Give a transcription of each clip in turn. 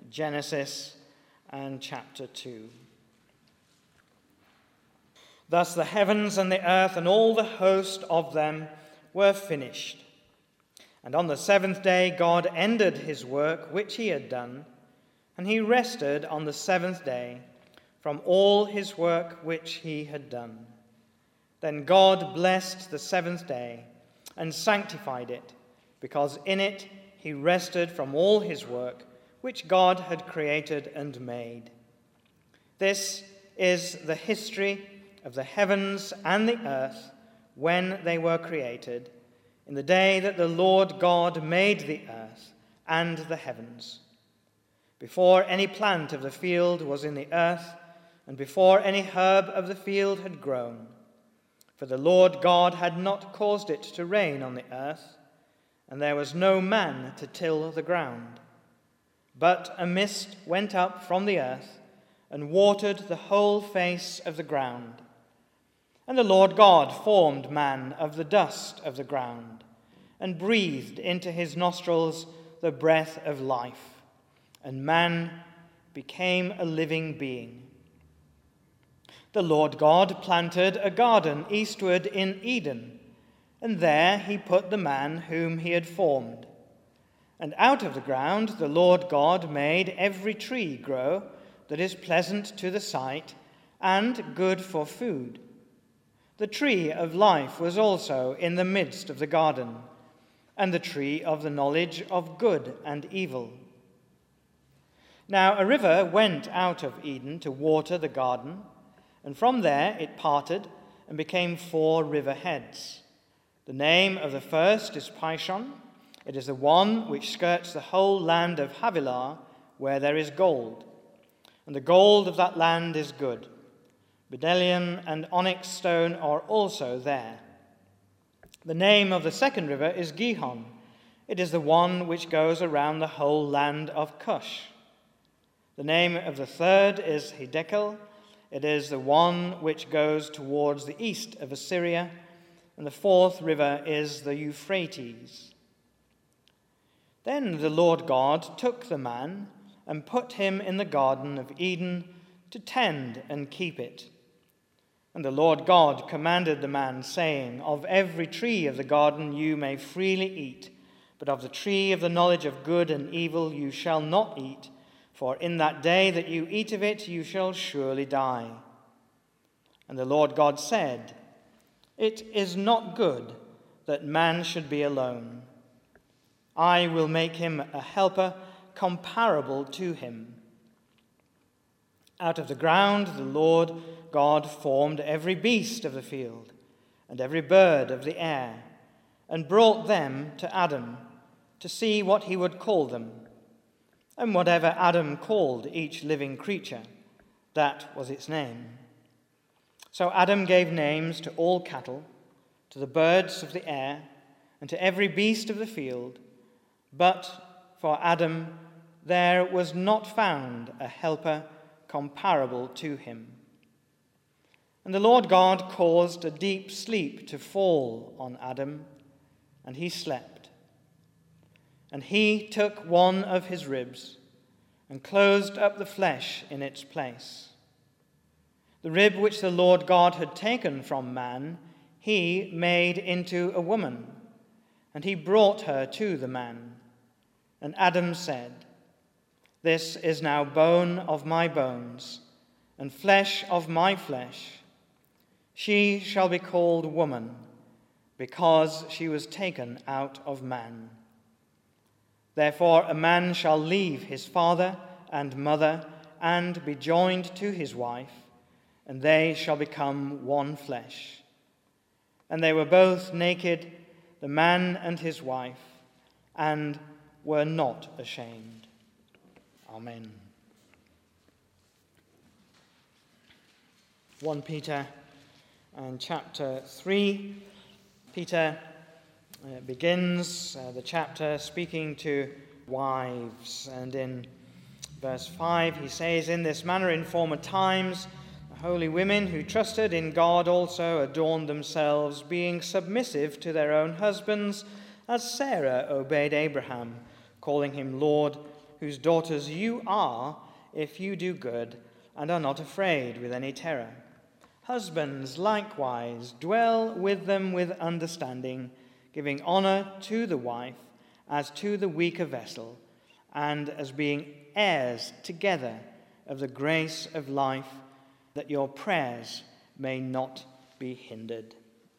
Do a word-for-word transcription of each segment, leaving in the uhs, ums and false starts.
Genesis and chapter two. Thus the heavens and the earth and all the host of them were finished. And on the seventh day God ended his work which he had done, and he rested on the seventh day from all his work which he had done. Then God blessed the seventh day and sanctified it, because in it he rested from all his work which God had created and made. This is the history of the heavens and the earth when they were created, in the day that the Lord God made the earth and the heavens, before any plant of the field was in the earth, and before any herb of the field had grown. For the Lord God had not caused it to rain on the earth, and there was no man to till the ground. But a mist went up from the earth and watered the whole face of the ground. And the Lord God formed man of the dust of the ground, and breathed into his nostrils the breath of life, and man became a living being. The Lord God planted a garden eastward in Eden, and there he put the man whom he had formed. And out of the ground the Lord God made every tree grow that is pleasant to the sight and good for food. The tree of life was also in the midst of the garden, and the tree of the knowledge of good and evil. Now a river went out of Eden to water the garden, and from there it parted and became four river heads. The name of the first is Pishon. It is the one which skirts the whole land of Havilah, where there is gold. And the gold of that land is good. Bdellium and onyx stone are also there. The name of the second river is Gihon. It is the one which goes around the whole land of Cush. The name of the third is Hiddekel. It is the one which goes towards the east of Assyria. And the fourth river is the Euphrates. Then the Lord God took the man and put him in the garden of Eden to tend and keep it. And the Lord God commanded the man, saying, Of every tree of the garden you may freely eat, but of the tree of the knowledge of good and evil you shall not eat, for in that day that you eat of it you shall surely die. And the Lord God said, It is not good that man should be alone. I will make him a helper comparable to him. Out of the ground the Lord God formed every beast of the field and every bird of the air, and brought them to Adam to see what he would call them. And whatever Adam called each living creature, that was its name. So Adam gave names to all cattle, to the birds of the air, and to every beast of the field. But for Adam there was not found a helper comparable to him. And the Lord God caused a deep sleep to fall on Adam, and he slept. And he took one of his ribs and closed up the flesh in its place. The rib which the Lord God had taken from man, he made into a woman, and he brought her to the man. And Adam said, This is now bone of my bones, and flesh of my flesh. She shall be called woman, because she was taken out of man. Therefore a man shall leave his father and mother and be joined to his wife, and they shall become one flesh. And they were both naked, the man and his wife, and were not ashamed. Amen. First Peter and chapter three. Peter uh, begins uh, the chapter speaking to wives, and in verse five he says, In this manner in former times the holy women who trusted in God also adorned themselves, being submissive to their own husbands, as Sarah obeyed Abraham, calling him Lord, whose daughters you are if you do good and are not afraid with any terror. Husbands, likewise, dwell with them with understanding, giving honor to the wife as to the weaker vessel, and as being heirs together of the grace of life, that your prayers may not be hindered.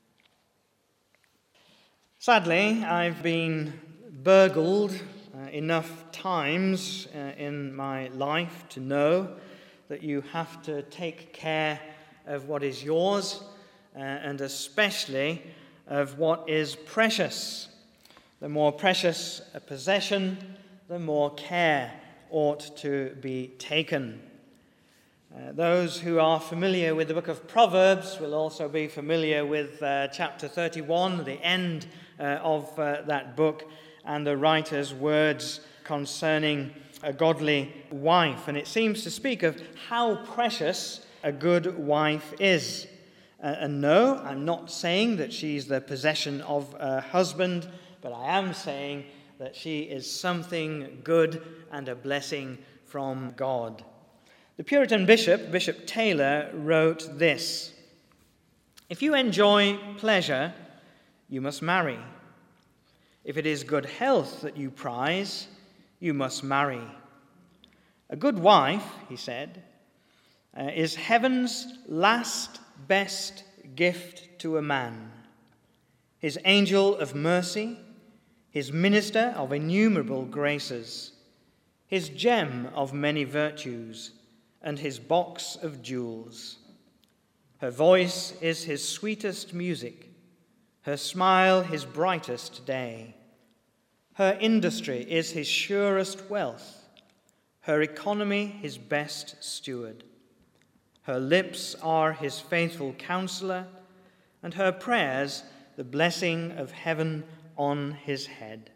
Sadly, I've been burgled uh, enough times uh, in my life to know that you have to take care of what is yours, uh, and especially of what is precious. The more precious a possession, the more care ought to be taken. Uh, those who are familiar with the book of Proverbs will also be familiar with uh, chapter thirty-one, the end uh, of uh, that book, and the writer's words concerning a godly wife. And it seems to speak of how precious a good wife is. Uh, and no, I'm not saying that she's the possession of a husband, but I am saying that she is something good and a blessing from God. The Puritan bishop, Bishop Taylor, wrote this: "If you enjoy pleasure, you must marry. If it is good health that you prize, you must marry. A good wife," he said, uh, "is heaven's last best gift to a man, his angel of mercy, his minister of innumerable graces, his gem of many virtues, and his box of jewels. Her voice is his sweetest music, her smile his brightest day. Her industry is his surest wealth, her economy his best steward. Her lips are his faithful counselor, and her prayers the blessing of heaven on his head."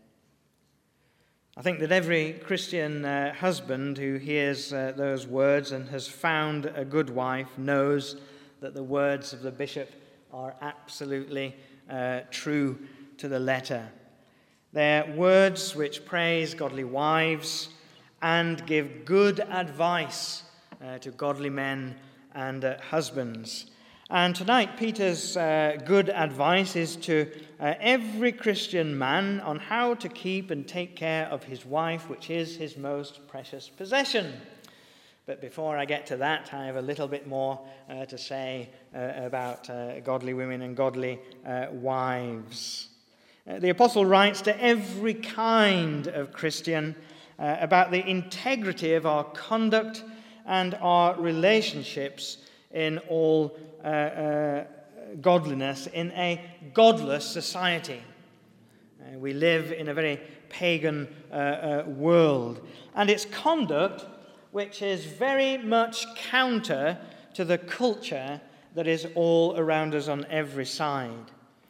I think that every Christian uh, husband who hears uh, those words and has found a good wife knows that the words of the bishop are absolutely uh, true to the letter. They're words which praise godly wives and give good advice uh, to godly men and uh, husbands. And tonight, Peter's uh, good advice is to uh, every Christian man on how to keep and take care of his wife, which is his most precious possession. But before I get to that, I have a little bit more uh, to say uh, about uh, godly women and godly uh, wives. Uh, the apostle writes to every kind of Christian uh, about the integrity of our conduct and our relationships in all uh, uh, godliness in a godless society. Uh, we live in a very pagan uh, uh, world, and it's conduct which is very much counter to the culture that is all around us on every side.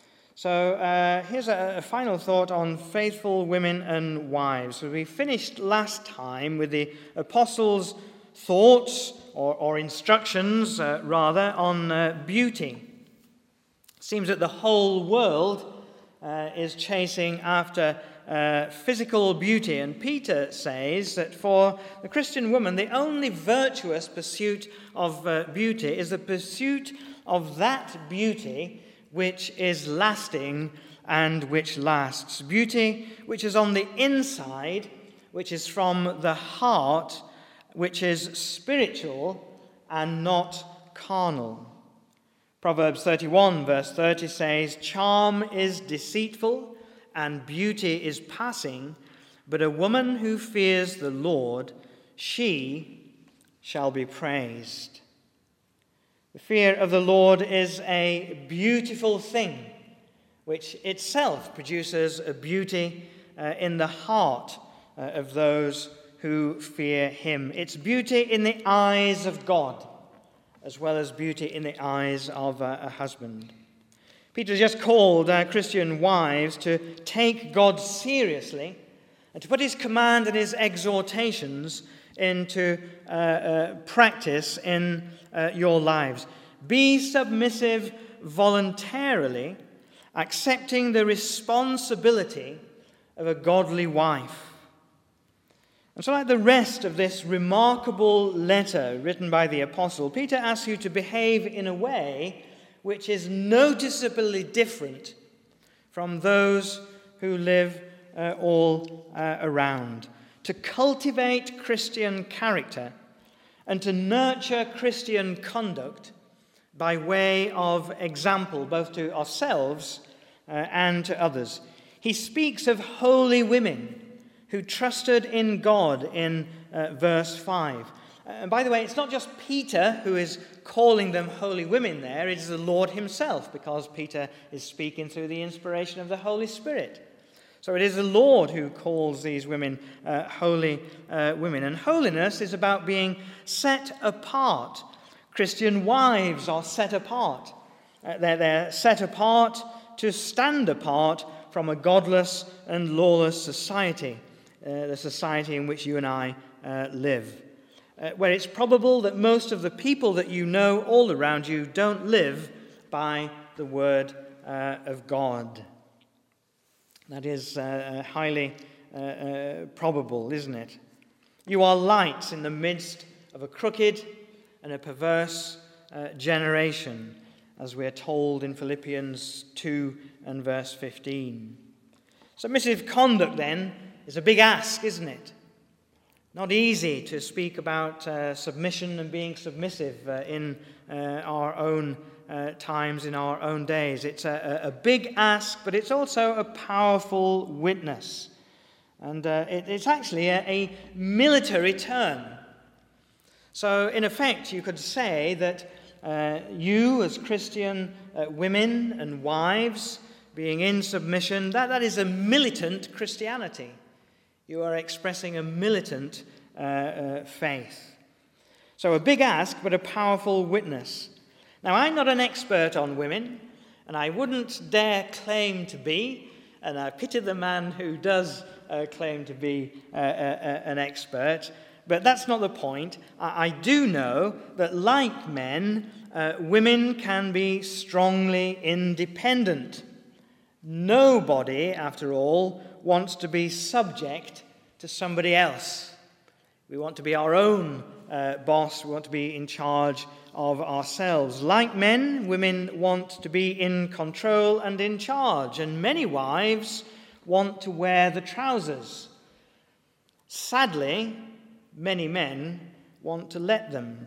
So uh, here's a, a final thought on faithful women and wives. So we finished last time with the apostles' thoughts or, or instructions, uh, rather, on uh, beauty. It seems that the whole world uh, is chasing after uh, physical beauty, and Peter says that for the Christian woman, the only virtuous pursuit of uh, beauty is the pursuit of that beauty which is lasting and which lasts. Beauty which is on the inside, which is from the heart, which is spiritual and not carnal. Proverbs thirty-one verse thirty says, "Charm is deceitful and beauty is passing, but a woman who fears the Lord, she shall be praised." The fear of the Lord is a beautiful thing, which itself produces a beauty uh, in the heart uh, of those who fear him. It's beauty in the eyes of God, as well as beauty in the eyes of a, a husband. Peter just called uh, Christian wives to take God seriously and to put his command and his exhortations into uh, uh, practice in uh, your lives. Be submissive voluntarily, accepting the responsibility of a godly wife. And so like the rest of this remarkable letter written by the apostle, Peter asks you to behave in a way which is noticeably different from those who live uh, all uh, around. To cultivate Christian character and to nurture Christian conduct by way of example, both to ourselves uh, and to others. He speaks of holy women who trusted in God in uh, verse five. And by the way, it's not just Peter who is calling them holy women there, it is the Lord himself, because Peter is speaking through the inspiration of the Holy Spirit. So it is the Lord who calls these women uh, holy uh, women. And holiness is about being set apart. Christian wives are set apart. Uh, they're, they're set apart to stand apart from a godless and lawless society, uh, the society in which you and I uh, live. Uh, where it's probable that most of the people that you know all around you don't live by the word uh, of God. That is uh, highly uh, uh, probable, isn't it? You are lights in the midst of a crooked and a perverse uh, generation, as we're told in Philippians two and verse fifteen. Submissive conduct, then, is a big ask, isn't it? Not easy to speak about uh, submission and being submissive uh, in uh, our own uh, times, in our own days. It's a, a big ask, but it's also a powerful witness. And uh, it, it's actually a, a military term. So, in effect, you could say that uh, you, as Christian uh, women and wives, being in submission, that, that is a militant Christianity. You are expressing a militant uh, uh, faith. So a big ask, but a powerful witness. Now, I'm not an expert on women, and I wouldn't dare claim to be, and I pity the man who does uh, claim to be uh, uh, uh, an expert, but that's not the point. I, I do know that, like men, uh, women can be strongly independent. Nobody, after all, wants to be subject to somebody else. We want to be our own uh, boss. We want to be in charge of ourselves. Like men, women want to be in control and in charge, and many wives want to wear the trousers. Sadly, many men want to let them.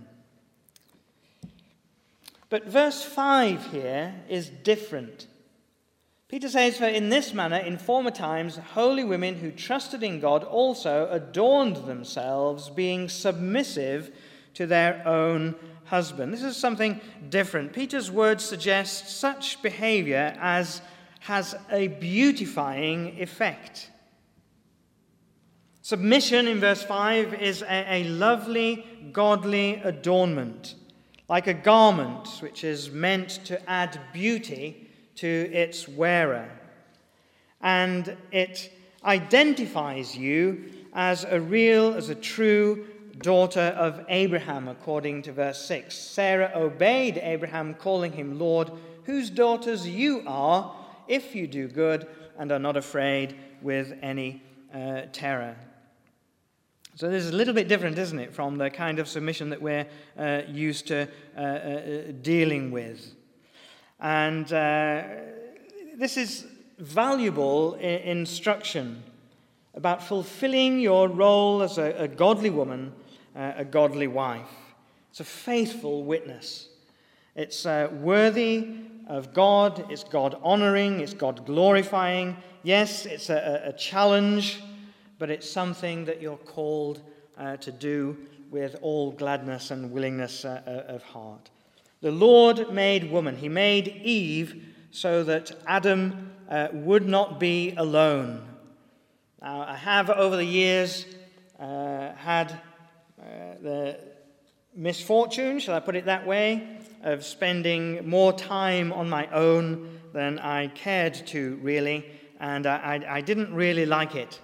But verse five here is different. Peter says, "For in this manner, in former times, holy women who trusted in God also adorned themselves, being submissive to their own husband." This is something different. Peter's words suggest such behavior as has a beautifying effect. Submission, in verse five, is a, a lovely, godly adornment, like a garment which is meant to add beauty to its wearer. And it identifies you as a real, as a true daughter of Abraham, according to verse six. Sarah obeyed Abraham, calling him Lord, whose daughters you are, if you do good and are not afraid with any uh, terror. So this is a little bit different, isn't it, from the kind of submission that we're uh, used to uh, uh, dealing with. And uh, this is valuable I- instruction about fulfilling your role as a, a godly woman, uh, a godly wife. It's a faithful witness. It's uh, worthy of God. It's God-honoring. It's God-glorifying. Yes, it's a, a challenge, but it's something that you're called uh, to do with all gladness and willingness uh, of heart. The Lord made woman. He made Eve so that Adam uh, would not be alone. Now, I have over the years uh, had uh, the misfortune, shall I put it that way, of spending more time on my own than I cared to, really, and I, I, I didn't really like it.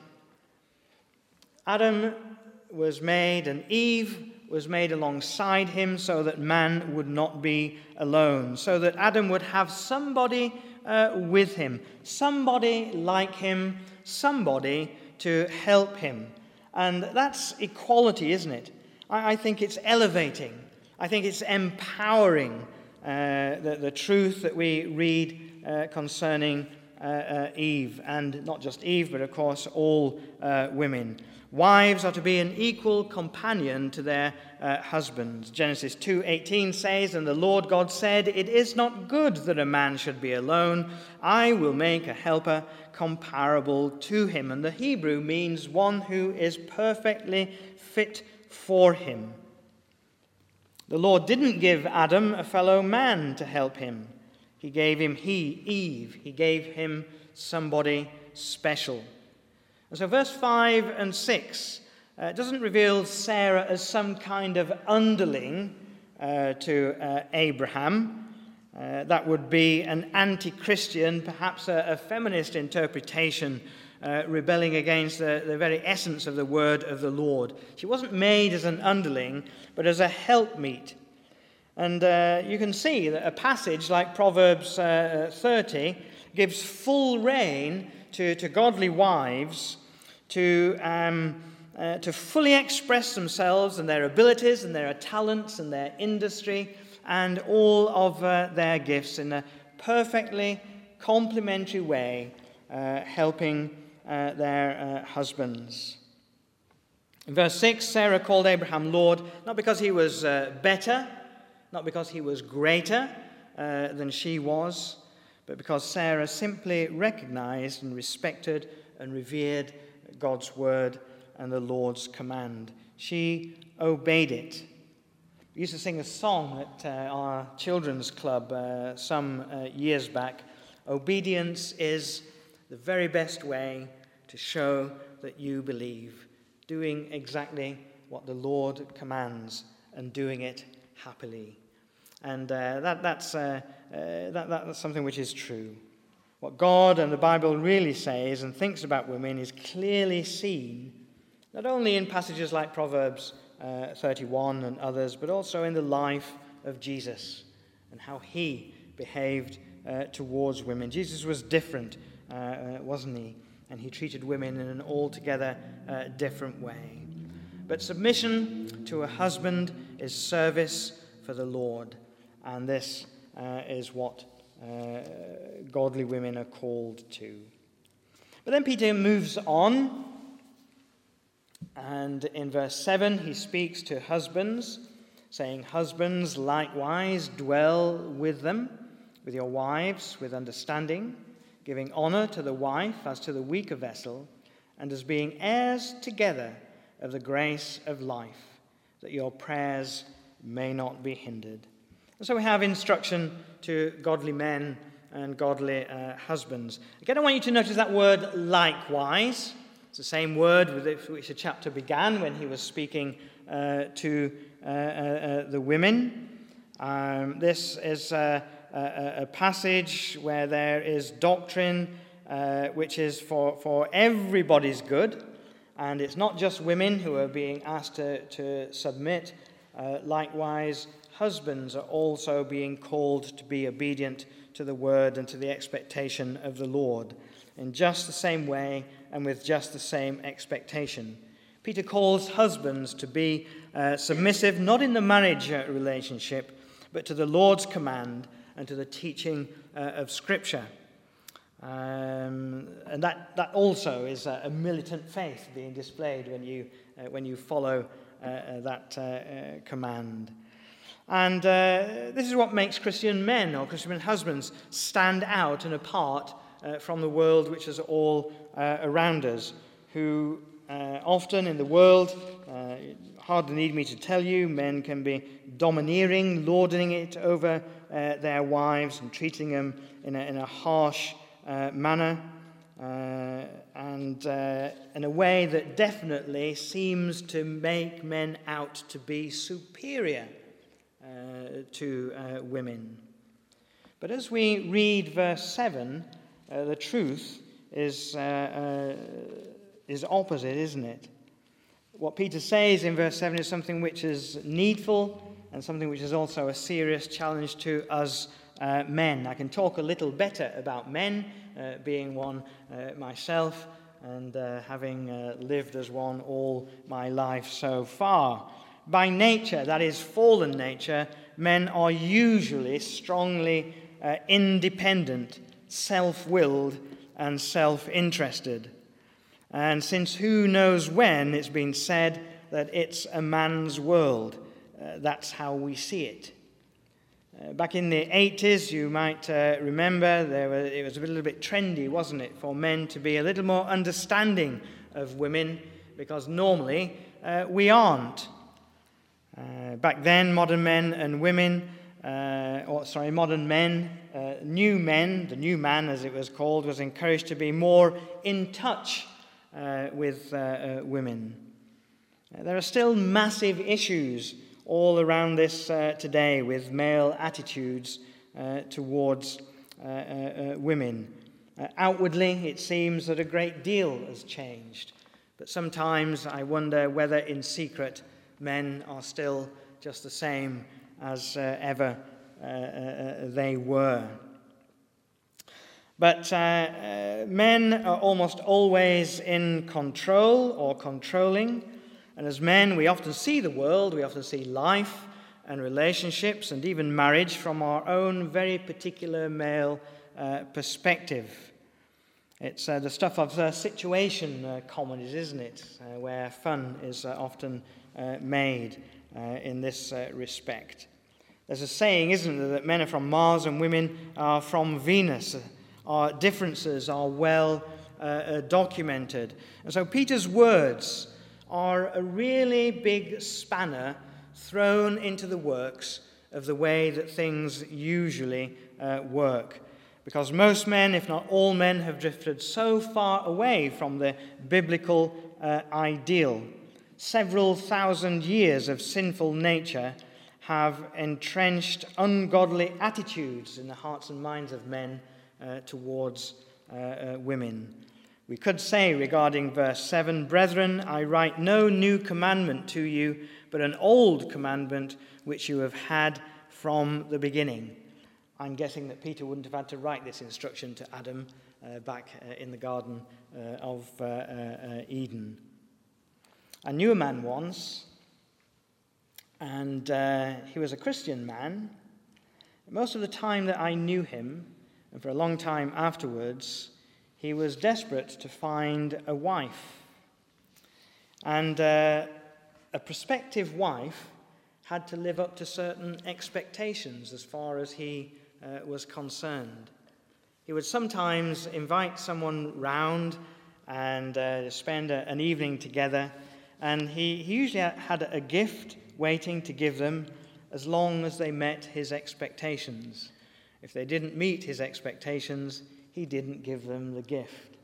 Adam was made, and Eve was made alongside him so that man would not be alone, so that Adam would have somebody uh, with him, somebody like him, somebody to help him. And that's equality, isn't it? I, I think it's elevating. I think it's empowering uh, the, the truth that we read uh, concerning uh, uh, Eve, and not just Eve, but of course all uh, women. Wives are to be an equal companion to their uh, husbands. Genesis two eighteen says, "And the Lord God said, It is not good that a man should be alone. I will make a helper comparable to him." And the Hebrew means one who is perfectly fit for him. The Lord didn't give Adam a fellow man to help him. He gave him he, Eve. He gave him somebody special. And so verse five and six uh, doesn't reveal Sarah as some kind of underling uh, to uh, Abraham. Uh, that would be an anti-Christian, perhaps a, a feminist interpretation, uh, rebelling against the, the very essence of the word of the Lord. She wasn't made as an underling, but as a helpmeet. And uh, you can see that a passage like Proverbs uh, thirty gives full rein to, to godly wives to, um, uh, to fully express themselves and their abilities and their talents and their industry and all of uh, their gifts in a perfectly complementary way, uh, helping uh, their uh, husbands. In verse six, Sarah called Abraham Lord, not because he was uh, better, not because he was greater uh, than she was, but because Sarah simply recognized and respected and revered God's word and the Lord's command. She obeyed it. We used to sing a song at uh, our children's club uh, some uh, years back. Obedience is the very best way to show that you believe. Doing exactly what the Lord commands and doing it happily. And uh, that, that's, uh, uh, that, that's something which is true. What God and the Bible really says and thinks about women is clearly seen, not only in passages like Proverbs uh, thirty-one and others, but also in the life of Jesus and how he behaved uh, towards women. Jesus was different, uh, uh, wasn't he? And he treated women in an altogether uh, different way. But submission to a husband is service for the Lord. And this uh, is what uh, godly women are called to. But then Peter moves on. And in verse seven, he speaks to husbands, saying, "Husbands, likewise, dwell with them, with your wives, with understanding, giving honor to the wife as to the weaker vessel, and as being heirs together of the grace of life, that your prayers may not be hindered." And so we have instruction to godly men and godly uh, husbands. Again, I want you to notice that word likewise. It's the same word with which the chapter began when he was speaking uh, to uh, uh, the women. Um, this is a, a, a passage where there is doctrine uh, which is for, for everybody's good. And it's not just women who are being asked to, to submit. Uh, likewise, husbands are also being called to be obedient to the word and to the expectation of the Lord in just the same way and with just the same expectation. Peter calls husbands to be uh, submissive, not in the marriage relationship, but to the Lord's command and to the teaching uh, of Scripture. Um, and that, that also is a, a militant faith being displayed when you, uh, when you follow uh, uh, that uh, uh, command. And uh, this is what makes Christian men or Christian husbands stand out and apart uh, from the world which is all uh, around us, who uh, often in the world, uh, hardly need me to tell you, men can be domineering, lording it over uh, their wives and treating them in a, in a harsh uh, manner, uh, and uh, in a way that definitely seems to make men out to be superior Uh, to uh, women. But as we read verse seven, uh, the truth is, uh, uh, is opposite, isn't it? What Peter says in verse seven is something which is needful and something which is also a serious challenge to us uh, men. I can talk a little better about men, uh, being one uh, myself, and uh, having uh, lived as one all my life so far. By nature, that is fallen nature, men are usually strongly uh, independent, self-willed, and self-interested. And since who knows when, it's been said that it's a man's world. Uh, that's how we see it. Uh, back in the eighties, you might uh, remember, there were, it was a little bit trendy, wasn't it, for men to be a little more understanding of women, because normally uh, we aren't. Uh, back then, modern men and women, uh, or sorry, modern men, uh, new men, the new man as it was called, was encouraged to be more in touch uh, with uh, uh, women. Uh, there are still massive issues all around this uh, today with male attitudes uh, towards uh, uh, uh, women. Uh, outwardly, it seems that a great deal has changed, but sometimes I wonder whether in secret men are still just the same as uh, ever uh, uh, they were. But uh, uh, men are almost always in control or controlling. And as men, we often see the world, we often see life and relationships and even marriage from our own very particular male uh, perspective. It's uh, the stuff of uh, situation uh, comedies, isn't it, uh, where fun is uh, often uh, made uh, in this uh, respect. There's a saying, isn't there, that men are from Mars and women are from Venus. Our differences are well uh, uh, documented. And so Peter's words are a really big spanner thrown into the works of the way that things usually uh, work. Because most men, if not all men, have drifted so far away from the biblical uh, ideal. Several thousand years of sinful nature have entrenched ungodly attitudes in the hearts and minds of men uh, towards uh, uh, women. We could say regarding verse seven, "Brethren, I write no new commandment to you, but an old commandment which you have had from the beginning." I'm guessing that Peter wouldn't have had to write this instruction to Adam uh, back uh, in the Garden uh, of uh, uh, Eden. I knew a man once, and uh, he was a Christian man. Most of the time that I knew him, and for a long time afterwards, he was desperate to find a wife. And uh, a prospective wife had to live up to certain expectations as far as he uh, was concerned. He would sometimes invite someone round and uh, spend a, an evening together, and he, he usually had a gift waiting to give them as long as they met his expectations. If they didn't meet his expectations, he didn't give them the gift.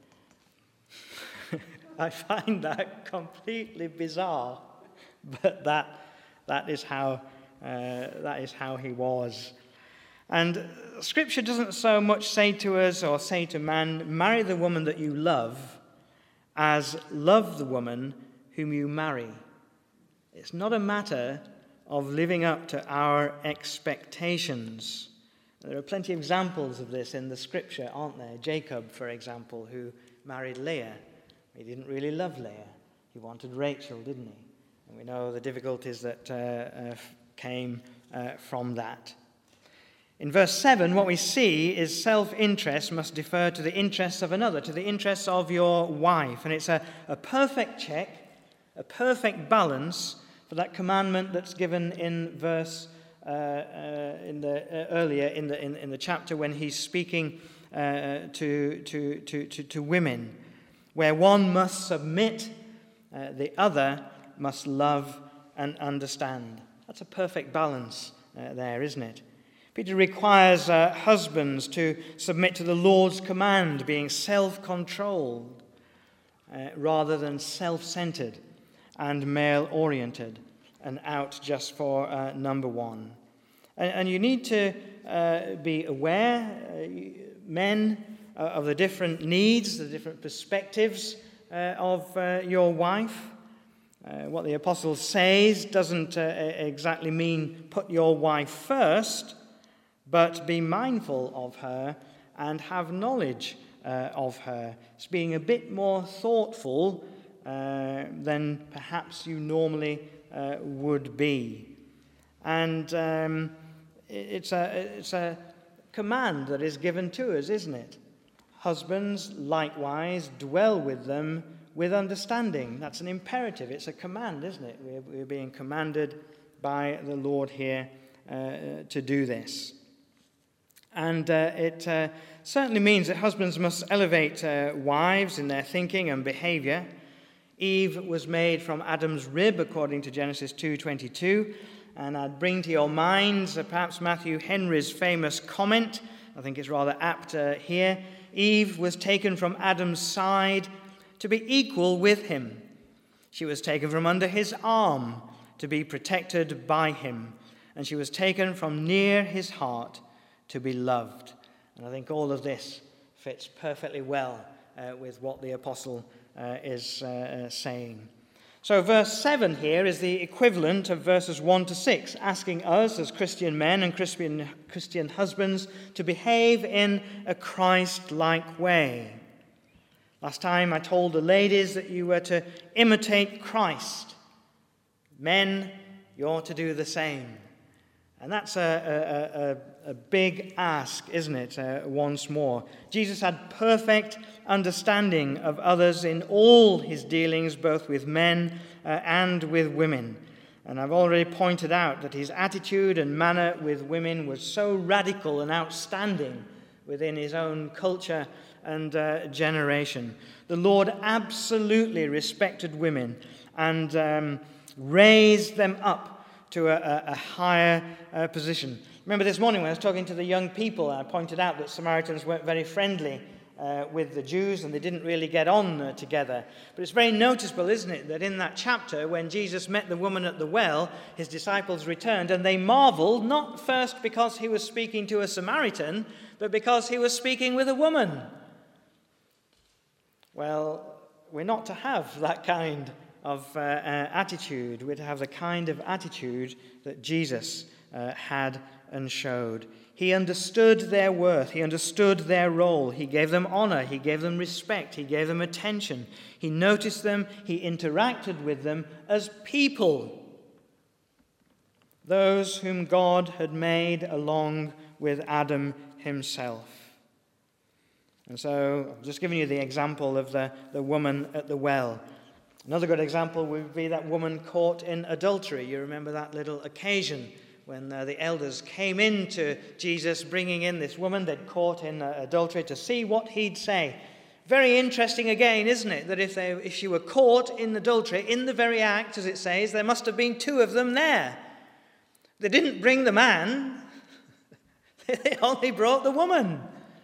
I find that completely bizarre, but that that is how uh, that is how he was. And Scripture doesn't so much say to us or say to man, "Marry the woman that you love," as "love the woman whom you marry." It's not a matter of living up to our expectations. There are plenty of examples of this in the Scripture, aren't there? Jacob, for example, who married Leah. He didn't really love Leah. He wanted Rachel, didn't he? And we know the difficulties that uh, uh, came uh, from that. In verse seven, what we see is self-interest must defer to the interests of another, to the interests of your wife. And it's a, a perfect check, a perfect balance for that commandment that's given in verse Uh, uh, in the uh, earlier in the in, in the chapter when he's speaking uh, to, to to to to women, where one must submit, uh, the other must love and understand. That's a perfect balance uh, there, isn't it? Peter requires uh, husbands to submit to the Lord's command, being self-controlled uh, rather than self-centered and male-oriented and out just for uh, number one. And, and you need to uh, be aware, uh, men, uh, of the different needs, the different perspectives uh, of uh, your wife. Uh, what the apostle says doesn't uh, exactly mean put your wife first, but be mindful of her and have knowledge uh, of her. It's being a bit more thoughtful uh, than perhaps you normally uh, would be. And um, it's a, it's a command that is given to us, isn't it? Husbands, likewise, dwell with them with understanding. That's an imperative. It's a command, isn't it? We're, we're being commanded by the Lord here uh, to do this. And uh, it uh, certainly means that husbands must elevate uh, wives in their thinking and behavior. Eve was made from Adam's rib, according to Genesis two twenty-two. And I'd bring to your minds uh, perhaps Matthew Henry's famous comment. I think it's rather apt uh, here. Eve was taken from Adam's side to be equal with him. She was taken from under his arm to be protected by him. And she was taken from near his heart to be loved. And I think all of this fits perfectly well uh, with what the apostle uh, is uh, saying. So verse seven here is the equivalent of verses one to six, asking us as Christian men and Christian, Christian husbands to behave in a Christ-like way. Last time I told the ladies that you were to imitate Christ. Men, you're to do the same. And that's a, a, a, a big ask, isn't it, uh, once more. Jesus had perfect understanding of others in all his dealings, both with men uh, and with women. And I've already pointed out that his attitude and manner with women was so radical and outstanding within his own culture and uh, generation. The Lord absolutely respected women and um, raised them up to a, a higher uh, position. Remember this morning when I was talking to the young people, I pointed out that Samaritans weren't very friendly uh, with the Jews and they didn't really get on uh, together. But it's very noticeable, isn't it, that in that chapter when Jesus met the woman at the well, his disciples returned and they marveled, not first because he was speaking to a Samaritan, but because he was speaking with a woman. Well, we're not to have that kind of uh, uh, attitude. We're to have the kind of attitude that Jesus uh, had and showed. He understood their worth. He understood their role. He gave them honor. He gave them respect. He gave them attention. He noticed them. He interacted with them as people, those whom God had made along with Adam himself. And so I've just given you the example of the, the woman at the well. Another good example would be that woman caught in adultery. You remember that little occasion when uh, the elders came in to Jesus bringing in this woman they'd caught in uh, adultery to see what he'd say. Very interesting again, isn't it, that if, they, if she were caught in adultery, in the very act, as it says, there must have been two of them there. They didn't bring the man, they only brought the woman.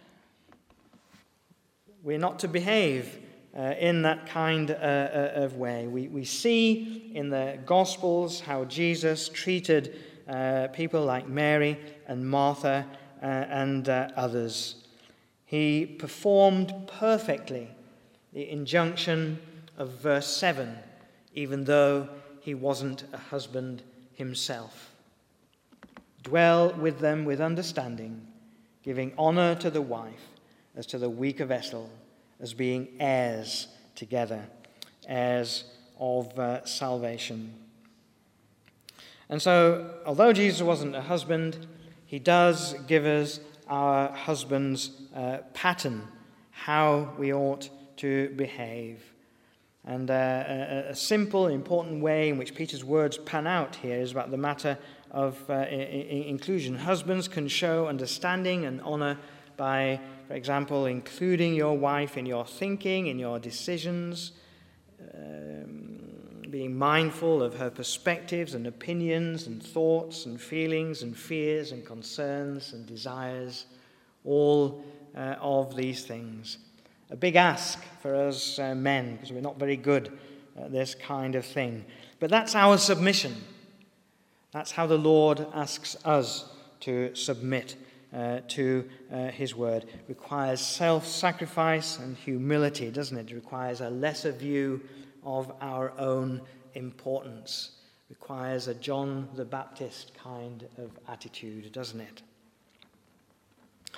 We're not to behave Uh, in that kind uh, uh, of way. We, we see in the Gospels how Jesus treated uh, people like Mary and Martha uh, and uh, others. He performed perfectly the injunction of verse seven, even though he wasn't a husband himself. Dwell with them with understanding, giving honor to the wife as to the weaker vessel, as being heirs together, heirs of uh, salvation. And so, although Jesus wasn't a husband, he does give us our husband's uh, pattern, how we ought to behave. And uh, a, a simple, important way in which Peter's words pan out here is about the matter of uh, I- I- inclusion. Husbands can show understanding and honor by, for example, including your wife in your thinking, in your decisions, um, being mindful of her perspectives and opinions and thoughts and feelings and fears and concerns and desires, all uh, of these things. A big ask for us uh, men, because we're not very good at this kind of thing. But that's our submission. That's how the Lord asks us to submit Uh, to uh, his word. It requires self-sacrifice and humility, doesn't it? It requires a lesser view of our own importance. It requires a John the Baptist kind of attitude, doesn't it?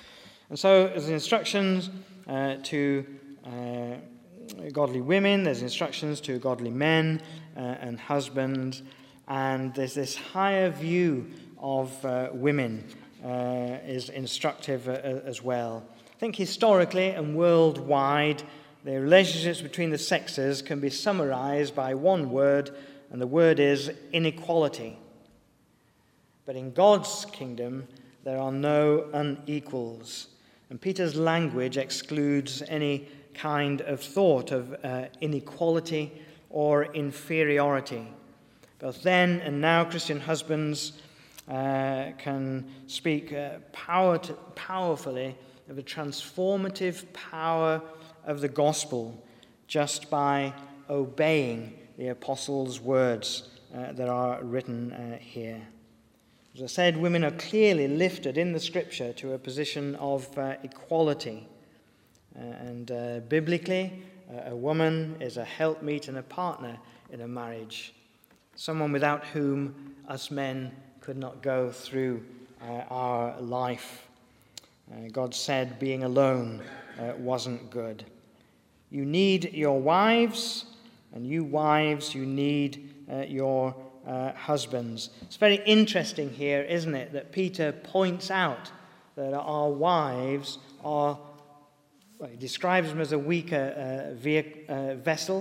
And so there's instructions uh, to uh, godly women, there's instructions to godly men uh, and husbands, and there's this higher view of uh, women uh, is instructive uh, as well. I think historically and worldwide, the relationships between the sexes can be summarized by one word, and the word is inequality. But in God's kingdom, there are no unequals. And Peter's language excludes any kind of thought of uh, inequality or inferiority. Both then and now, Christian husbands uh, can speak uh, power to, powerfully of the transformative power of the gospel just by obeying the apostles' words uh, that are written uh, here. As I said, women are clearly lifted in the scripture to a position of uh, equality. Uh, and uh, biblically, uh, a woman is a helpmeet and a partner in a marriage, someone without whom us men could not go through uh, our life. Uh, God said being alone uh, wasn't good. You need your wives, and you wives, you need uh, your uh, husbands. It's very interesting here, isn't it, that Peter points out that our wives are, well, he describes them as a weaker uh, ve- uh, vessel.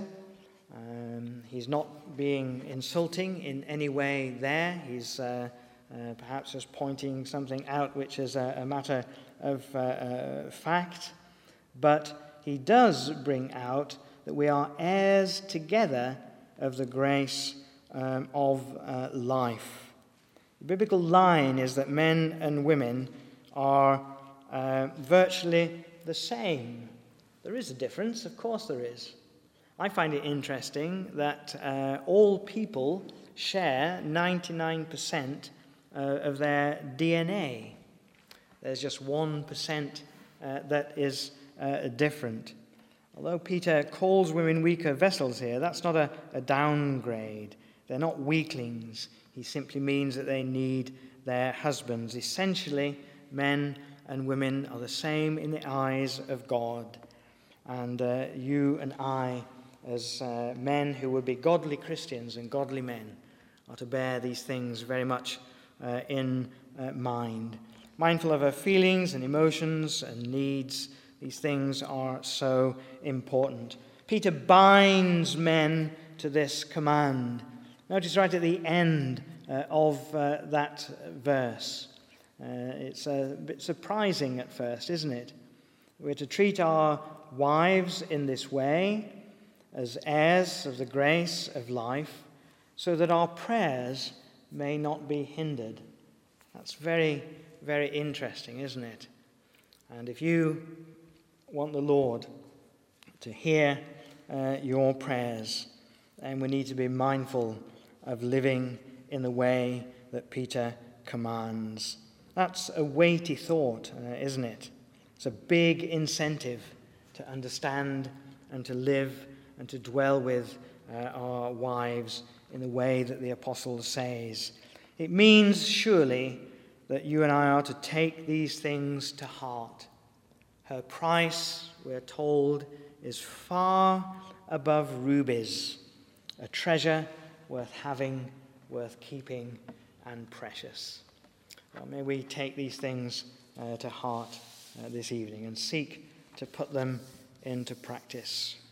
Um, he's not being insulting in any way there. He's uh, uh, perhaps just pointing something out which is a, a matter of uh, uh, fact. But he does bring out that we are heirs together of the grace um, of uh, life. The biblical line is that men and women are uh, virtually the same. There is a difference, of course there is. I find it interesting that uh, all people share ninety-nine percent uh, of their D N A. There's just one percent uh, that is uh, different. Although Peter calls women weaker vessels here, that's not a, a downgrade. They're not weaklings. He simply means that they need their husbands. Essentially, men and women are the same in the eyes of God. And uh, you and I, as uh, men who would be godly Christians and godly men, are to bear these things very much uh, in uh, mind. Mindful of our feelings and emotions and needs, these things are so important. Peter binds men to this command. Notice right at the end uh, of uh, that verse. Uh, it's a bit surprising at first, isn't it? We're to treat our wives in this way, as heirs of the grace of life, so that our prayers may not be hindered. That's very, very interesting, isn't it? And if you want the Lord to hear uh, your prayers, then we need to be mindful of living in the way that Peter commands. That's a weighty thought, uh, isn't it? It's a big incentive to understand and to live and to dwell with uh, our wives in the way that the apostle says. It means surely that you and I are to take these things to heart. Her price, we're told, is far above rubies, a treasure worth having, worth keeping, and precious. Well, may we take these things uh, to heart uh, this evening and seek to put them into practice.